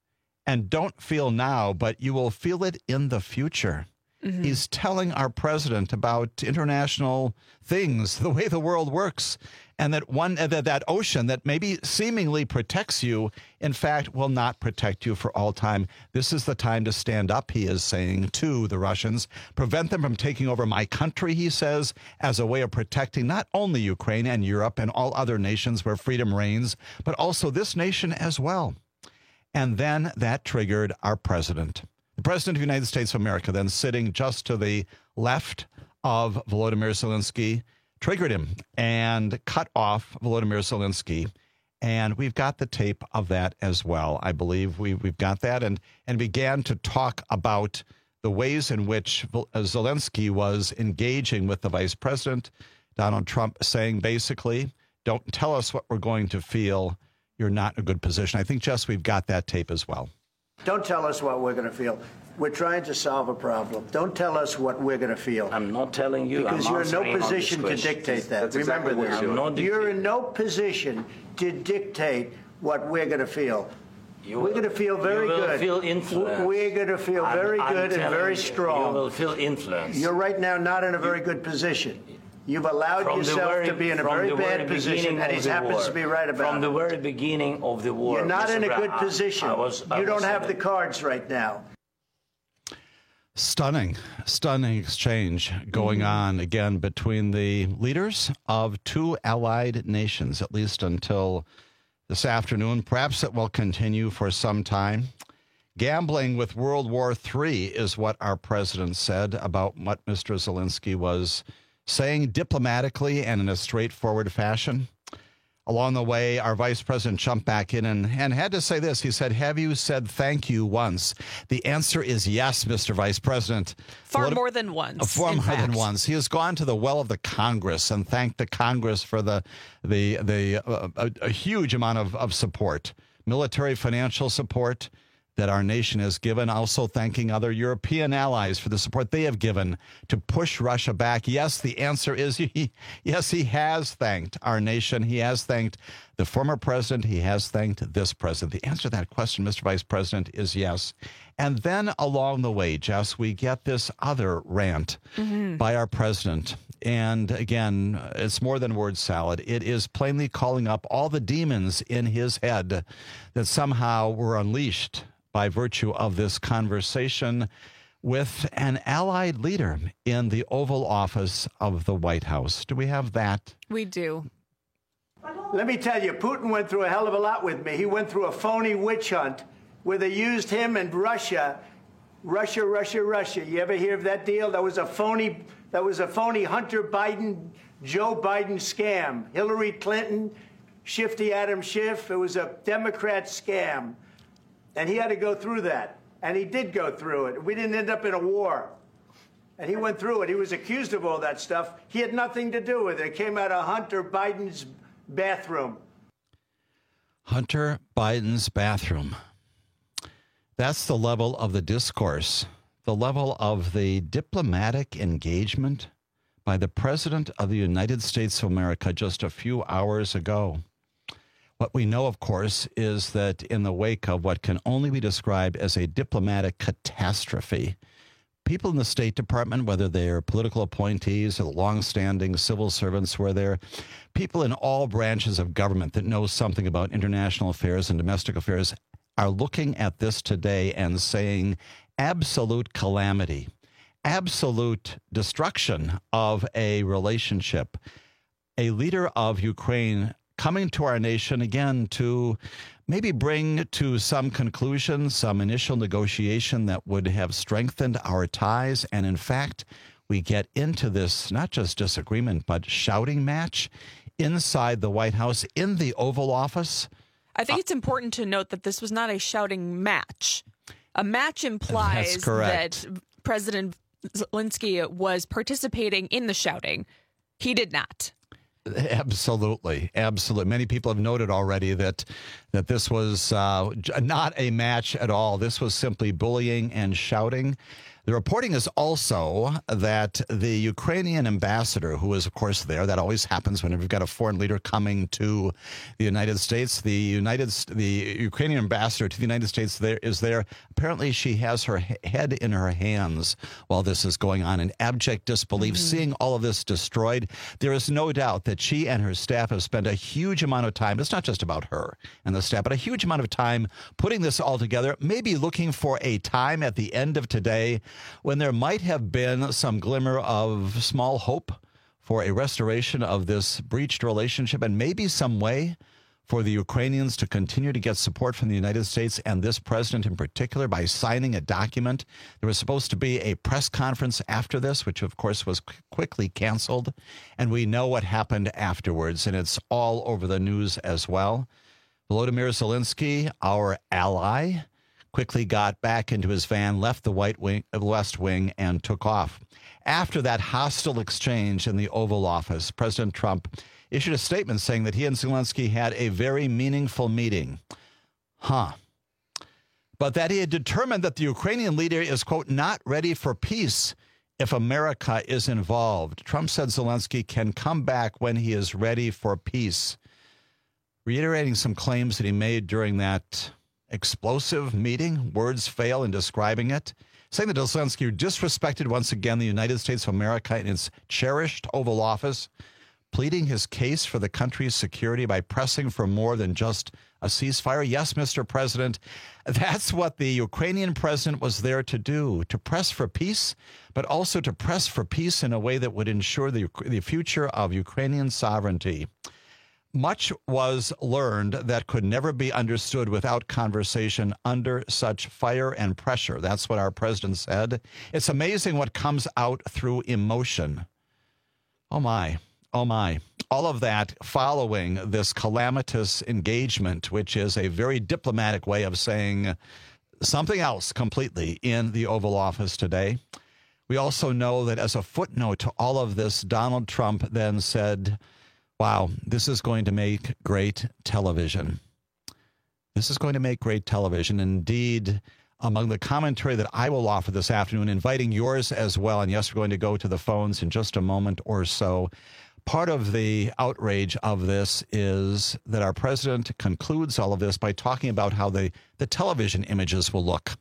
and don't feel now, but you will feel it in the future. Mm-hmm. He's telling our president about international things, the way the world works, and that ocean that maybe seemingly protects you, in fact, will not protect you for all time. This is the time to stand up, he is saying to the Russians. Prevent them from taking over my country, he says, as a way of protecting not only Ukraine and Europe and all other nations where freedom reigns, but also this nation as well. And then that triggered our president. The president of the United States of America, then sitting just to the left of Volodymyr Zelensky, triggered him and cut off Volodymyr Zelensky. And we've got the tape of that as well. I believe we've got that and began to talk about the ways in which Zelensky was engaging with the vice president, Donald Trump, saying basically, don't tell us what we're going to feel. You're not in a good position. I think, Jess, we've got that tape as well. Don't tell us what we're going to feel. We're trying to solve a problem. Don't tell us what we're going to feel. I'm not telling you. Because you're in no position to dictate that. That's Remember exactly this. You're in no position to dictate what we're going to feel. We're going to feel very good. You will feel influence. We're going to feel very good and very strong. You will feel influence. You're right now not in a very good position. You've allowed yourself to be in a very bad position, and he happens to be right about it. From the very beginning of the war. You're not in a good position. You don't have the cards right now. Stunning exchange going on again between the leaders of two allied nations, at least until this afternoon. Perhaps it will continue for some time. Gambling with World War III is what our president said about what Mr. Zelensky was saying diplomatically and in a straightforward fashion. Along the way, our vice president jumped back in and had to say this. He said, have you said thank you once? The answer is yes, Mr. Vice President. Far more than once. Far more than once. He has gone to the well of the Congress and thanked the Congress for a huge amount of support, military, financial support that our nation has given, also thanking other European allies for the support they have given to push Russia back. Yes, the answer is yes, he has thanked our nation. He has thanked the former president. He has thanked this president. The answer to that question, Mr. Vice President, is yes. And then along the way, Jess, we get this other rant by our president. And again, it's more than word salad. It is plainly calling up all the demons in his head that somehow were unleashed by virtue of this conversation with an allied leader in the Oval Office of the White House. Do we have that? We do. Let me tell you, Putin went through a hell of a lot with me. He went through a phony witch hunt where they used him and Russia. You ever hear of that deal? That was a phony Hunter Biden, Joe Biden scam. Hillary Clinton, Shifty Adam Schiff. It was a Democrat scam. And he had to go through that. And he did go through it. We didn't end up in a war. And he went through it. He was accused of all that stuff. He had nothing to do with it. It came out of Hunter Biden's bathroom. Hunter Biden's bathroom. That's the level of the discourse, the level of the diplomatic engagement by the President of the United States of America just a few hours ago. What we know, of course, is that in the wake of what can only be described as a diplomatic catastrophe, people in the State Department, whether they're political appointees or the longstanding civil servants, where they're people in all branches of government that know something about international affairs and domestic affairs, are looking at this today and saying absolute calamity, absolute destruction of a relationship. A leader of Ukraine coming to our nation again to maybe bring to some conclusion, some initial negotiation that would have strengthened our ties. And in fact, we get into this not just disagreement, but shouting match inside the White House, in the Oval Office. I think it's important to note that this was not a shouting match. A match implies that President Zelensky was participating in the shouting. He did not. Absolutely. Absolutely. Many people have noted already that this was not a match at all. This was simply bullying and shouting. The reporting is also that the Ukrainian ambassador, who is, of course, there, that always happens whenever you've got a foreign leader coming to the United States. The Ukrainian ambassador to the United States is there. Apparently, she has her head in her hands while this is going on in abject disbelief, seeing all of this destroyed. There is no doubt that she and her staff have spent a huge amount of time. It's not just about her and the staff, but a huge amount of time putting this all together, maybe looking for a time at the end of today when there might have been some glimmer of small hope for a restoration of this breached relationship, and maybe some way for the Ukrainians to continue to get support from the United States and this president in particular by signing a document. There was supposed to be a press conference after this, which of course was quickly canceled, and we know what happened afterwards, and it's all over the news as well. Volodymyr Zelensky, our ally, quickly got back into his van, left the West Wing, and took off. After that hostile exchange in the Oval Office, President Trump issued a statement saying that he and Zelensky had a very meaningful meeting. But that he had determined that the Ukrainian leader is, quote, not ready for peace if America is involved. Trump said Zelensky can come back when he is ready for peace, reiterating some claims that he made during that explosive meeting. Words fail in describing it. Saying that Zelensky disrespected once again the United States of America in its cherished Oval Office, pleading his case for the country's security by pressing for more than just a ceasefire. Yes, Mr. President, that's what the Ukrainian president was there to do, to press for peace, but also to press for peace in a way that would ensure the future of Ukrainian sovereignty. Much was learned that could never be understood without conversation under such fire and pressure. That's what our president said. It's amazing what comes out through emotion. Oh, my. Oh, my. All of that following this calamitous engagement, which is a very diplomatic way of saying something else completely in the Oval Office today. We also know that as a footnote to all of this, Donald Trump then said, wow, this is going to make great television. This is going to make great television. Indeed, among the commentary that I will offer this afternoon, inviting yours as well, and yes, we're going to go to the phones in just a moment or so. Part of the outrage of this is that our president concludes all of this by talking about how the television images will look.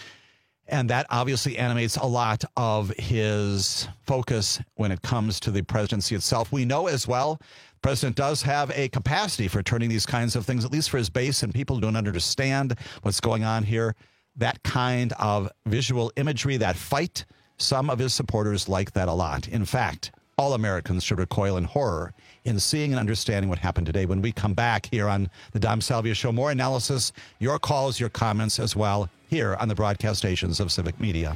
And that obviously animates a lot of his focus when it comes to the presidency itself. We know as well, the president does have a capacity for turning these kinds of things, at least for his base and people who don't understand what's going on here. That kind of visual imagery, that fight, some of his supporters like that a lot. In fact, all Americans should recoil in horror in seeing and understanding what happened today. When we come back here on the Dom Salvia Show, more analysis, your calls, your comments as well, here on the broadcast stations of Civic Media.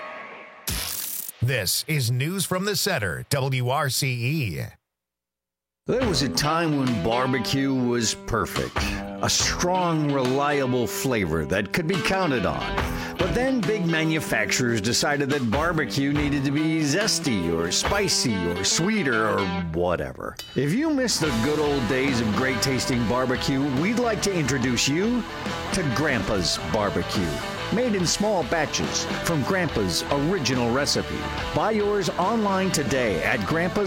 This is News from the Center, WRCE. There was a time when barbecue was perfect. A strong, reliable flavor that could be counted on. But then big manufacturers decided that barbecue needed to be zesty or spicy or sweeter or whatever. If you miss the good old days of great tasting barbecue, we'd like to introduce you to Grandpa's Barbecue. Made in small batches from Grandpa's original recipe. Buy yours online today at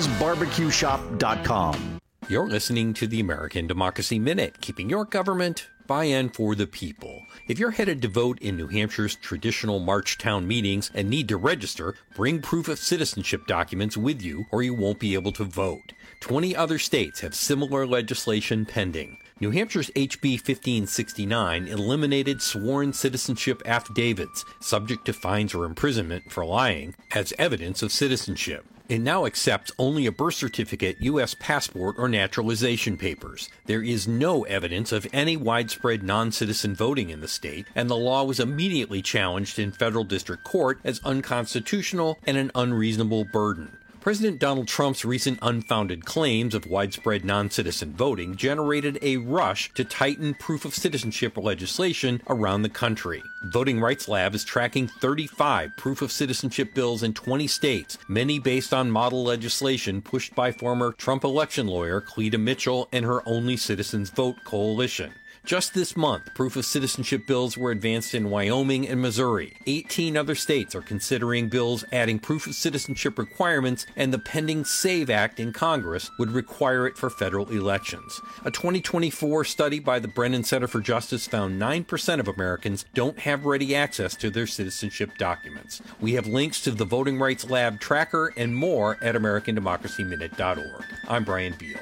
grandpasbarbecueshop.com. You're listening to the American Democracy Minute, keeping your government by and for the people. If you're headed to vote in New Hampshire's traditional March town meetings and need to register, bring proof of citizenship documents with you or you won't be able to vote. 20 other states have similar legislation pending. New Hampshire's HB 1569 eliminated sworn citizenship affidavits, subject to fines or imprisonment for lying, as evidence of citizenship. It now accepts only a birth certificate, U.S. passport, or naturalization papers. There is no evidence of any widespread non-citizen voting in the state, and the law was immediately challenged in federal district court as unconstitutional and an unreasonable burden. President Donald Trump's recent unfounded claims of widespread non-citizen voting generated a rush to tighten proof of citizenship legislation around the country. Voting Rights Lab is tracking 35 proof of citizenship bills in 20 states, many based on model legislation pushed by former Trump election lawyer Cleta Mitchell and her Only Citizens Vote coalition. Just this month, proof of citizenship bills were advanced in Wyoming and Missouri. 18 other states are considering bills adding proof of citizenship requirements, and the pending SAVE Act in Congress would require it for federal elections. A 2024 study by the Brennan Center for Justice found 9% of Americans don't have ready access to their citizenship documents. We have links to the Voting Rights Lab tracker and more at AmericanDemocracyMinute.org. I'm Brian Beal.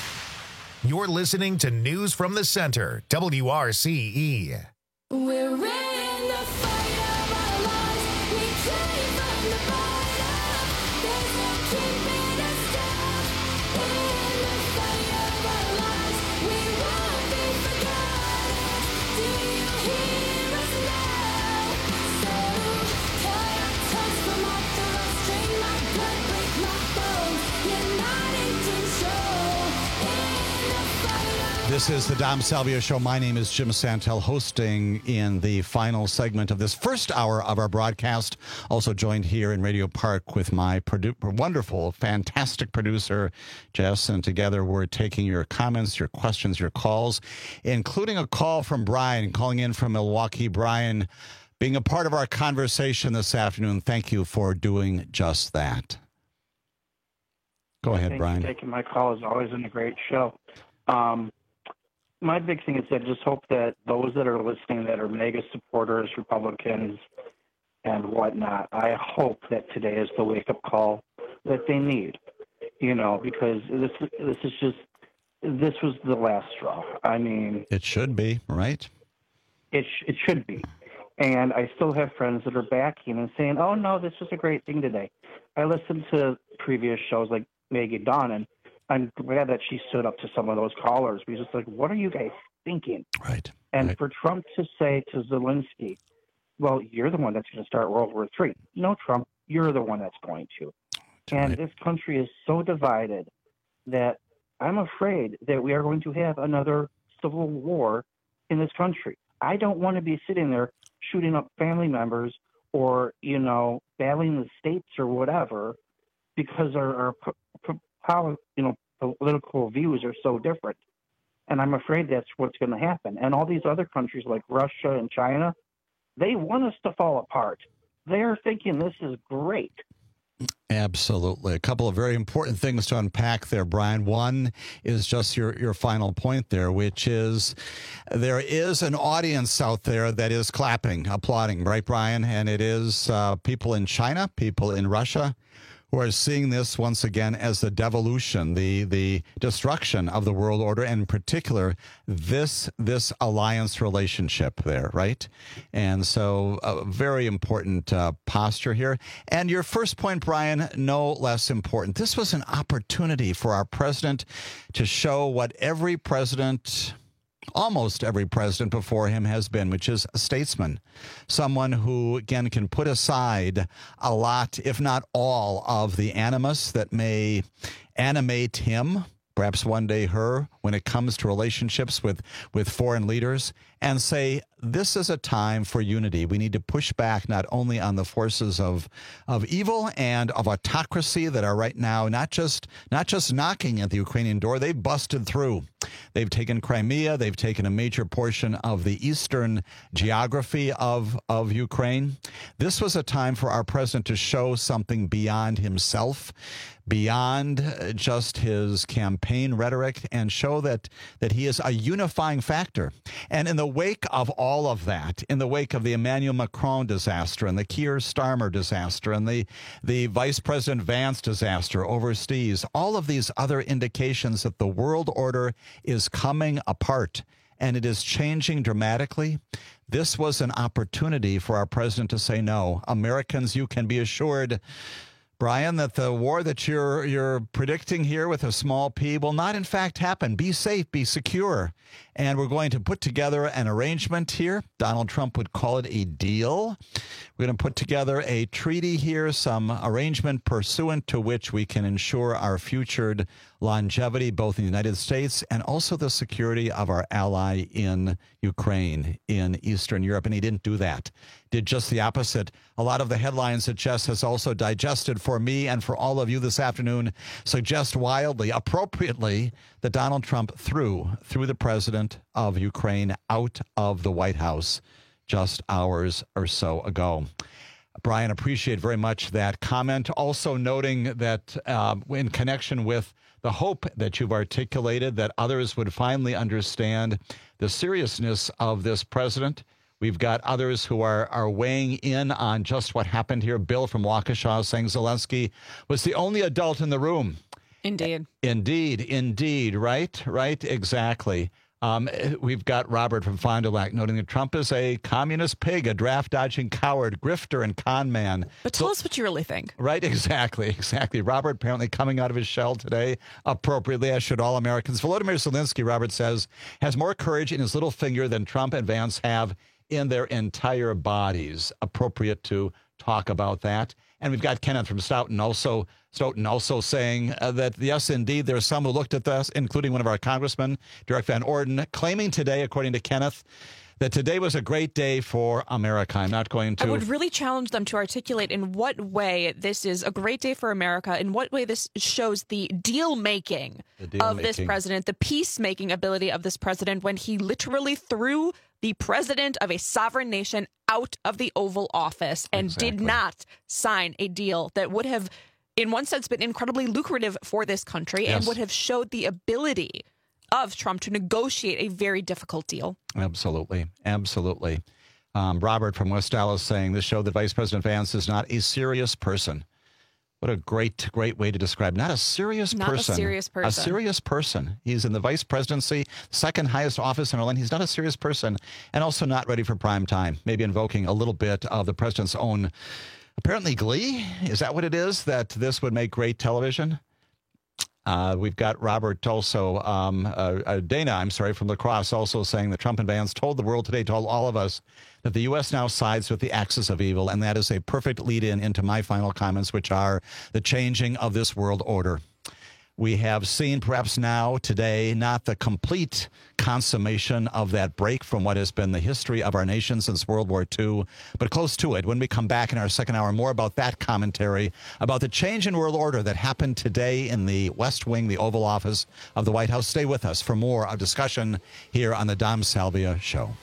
You're listening to News from the Center, WRCE. We're in the fight of our lives. We came from the bottom. There's no keeping us down. In the fight of our lives, we won't be forgotten. Do you hear us now? So tie our tongues from our throats, strain my blood, break my bones. You're not in control. This is the Dom Salvia Show. My name is Jim Santel, hosting in the final segment of this first hour of our broadcast. Also joined here in Radio Park with my wonderful, fantastic producer, Jess. And together we're taking your comments, your questions, your calls, including a call from Brian, calling in from Milwaukee. Brian, being a part of our conversation this afternoon, thank you for doing just that. Go ahead, Brian. Thank you for taking my call. It's always been a great show. My big thing is I just hope that those that are listening that are mega supporters, Republicans, and whatnot, I hope that today is the wake-up call that they need, because this was the last straw. I mean, it should be, right? It should be. And I still have friends that are backing and saying, oh, no, this was a great thing today. I listened to previous shows like Maggie Dawn, and I'm glad that she stood up to some of those callers. We just like, what are you guys thinking? Right. And for Trump to say to Zelensky, well, you're the one that's going to start World War III. No, Trump, you're the one that's going to. And this country is so divided that I'm afraid that we are going to have another civil war in this country. I don't want to be sitting there shooting up family members or, battling the states or whatever because our political views are so different. And I'm afraid that's what's going to happen. And all these other countries like Russia and China, they want us to fall apart. They're thinking this is great. Absolutely. A couple of very important things to unpack there, Brian. One is just your final point there, which is there is an audience out there that is clapping, applauding, right, Brian? And it is people in China, people in Russia, who are seeing this once again as the devolution, the destruction of the world order, and in particular, this alliance relationship there, right? And so a very important posture here. And your first point, Brian, no less important. This was an opportunity for our president to show what every president, almost every president before him has been, which is a statesman, someone who, again, can put aside a lot, if not all, of the animus that may animate him perhaps one day her, when it comes to relationships with foreign leaders, and say, this is a time for unity. We need to push back not only on the forces of evil and of autocracy that are right now not just knocking at the Ukrainian door, they've busted through. They've taken Crimea. They've taken a major portion of the eastern geography of Ukraine. This was a time for our president to show something beyond himself, beyond just his campaign rhetoric, and show that he is a unifying factor. And in the wake of all of that, in the wake of the Emmanuel Macron disaster and the Keir Starmer disaster and the Vice President Vance disaster overseas, all of these other indications that the world order is coming apart and it is changing dramatically, this was an opportunity for our president to say, no, Americans, you can be assured, Brian, that the war that you're predicting here with a small p will not in fact happen. Be safe, be secure. And we're going to put together an arrangement here. Donald Trump would call it a deal. We're going to put together a treaty here, some arrangement pursuant to which we can ensure our future longevity, both in the United States and also the security of our ally in Ukraine, in Eastern Europe. And he didn't do that. Did just the opposite. A lot of the headlines that Jess has also digested for me and for all of you this afternoon suggest wildly, appropriately, that Donald Trump threw the president of Ukraine out of the White House just hours or so ago. Brian, appreciate very much that comment. Also noting that in connection with the hope that you've articulated that others would finally understand the seriousness of this president. We've got others who are weighing in on just what happened here. Bill from Waukesha saying Zelensky was the only adult in the room. Indeed. Indeed. Right. Exactly. We've got Robert from Fond du Lac noting that Trump is a communist pig, a draft-dodging coward, grifter, and con man. But tell us what you really think. Right, exactly. Robert apparently coming out of his shell today, appropriately, as should all Americans. Volodymyr Zelensky, Robert says, has more courage in his little finger than Trump and Vance have in their entire bodies. Appropriate to talk about that. And we've got Kenneth from Stoughton also saying that, yes, indeed, there are some who looked at this, including one of our congressmen, Derek Van Orden, claiming today, according to Kenneth, that today was a great day for America. I'm not going to... I would really challenge them to articulate in what way this is a great day for America, in what way this shows the deal-making of this president, the peacemaking ability of this president, when he literally threw the president of a sovereign nation out of the Oval Office and did not sign a deal that would have, in one sense, been incredibly lucrative for this country and would have showed the ability of Trump to negotiate a very difficult deal. Absolutely. Robert from West Dallas saying this showed that Vice President Vance is not a serious person. What a great way to describe. Not a serious person. A serious person. He's in the vice presidency, second highest office in our land. He's not a serious person, and also not ready for prime time. Maybe invoking a little bit of the president's own, apparently, glee. Is that what it is? That this would make great television? We've got Robert also, Dana, from La Crosse, also saying that Trump and Vance told the world today, told all of us, that the U.S. now sides with the axis of evil, and that is a perfect lead-in into my final comments, which are the changing of this world order. We have seen perhaps now, today, not the complete consummation of that break from what has been the history of our nation since World War II, but close to it. When we come back in our second hour, more about that commentary, about the change in world order that happened today in the West Wing, the Oval Office of the White House. Stay with us for more of discussion here on the Dom Salvia Show.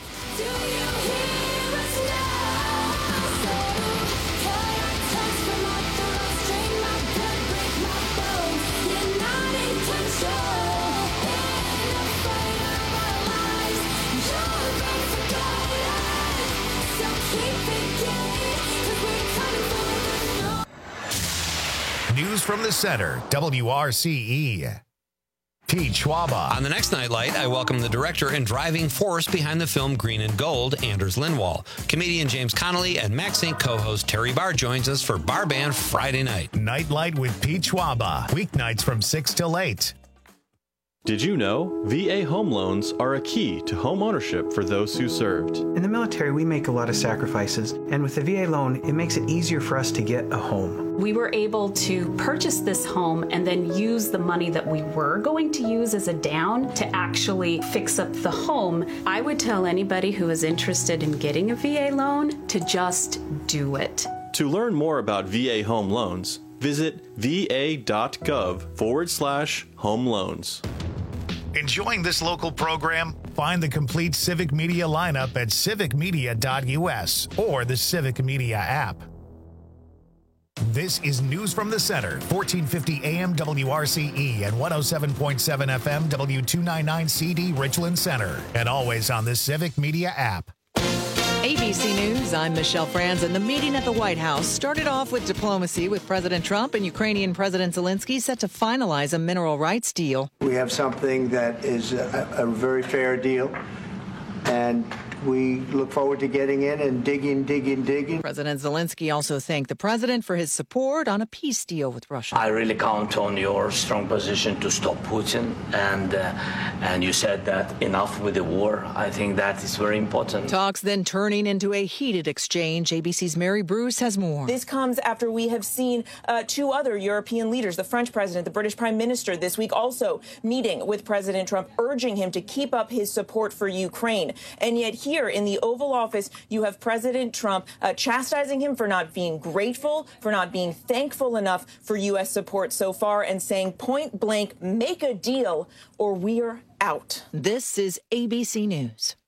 News from the center, WRCE. Pete Schwaba. On the next Nightlight, I welcome the director and driving force behind the film Green and Gold, Anders Lindwall. Comedian James Connolly and MaxInc co-host Terry Barr joins us for Bar Band Friday night. Nightlight with Pete Schwaba. Weeknights from 6 till 8. Did you know VA home loans are a key to home ownership for those who served? In the military, we make a lot of sacrifices, and with the VA loan, it makes it easier for us to get a home. We were able to purchase this home and then use the money that we were going to use as a down to actually fix up the home. I would tell anybody who is interested in getting a VA loan to just do it. To learn more about VA home loans, visit va.gov/home loans. Enjoying this local program? Find the complete Civic Media lineup at civicmedia.us or the Civic Media app. This is News from the Center, 1450 AM WRCE and 107.7 FM W299CD Richland Center, and always on the Civic Media app. ABC News, I'm Michelle Franzen. The meeting at the White House started off with diplomacy with President Trump and Ukrainian President Zelensky set to finalize a mineral rights deal. We have something that is a very fair deal, and we look forward to getting in and digging. President Zelensky also thanked the president for his support on a peace deal with Russia. I really count on your strong position to stop Putin, and you said that enough with the war. I think that is very important. Talks then turning into a heated exchange. ABC's Mary Bruce has more. This comes after we have seen two other European leaders, the French president, the British prime minister, this week also meeting with President Trump, urging him to keep up his support for Ukraine. And yet here in the Oval Office, you have President Trump chastising him for not being grateful, for not being thankful enough for U.S. support so far, and saying point blank, make a deal or we're out. This is ABC News.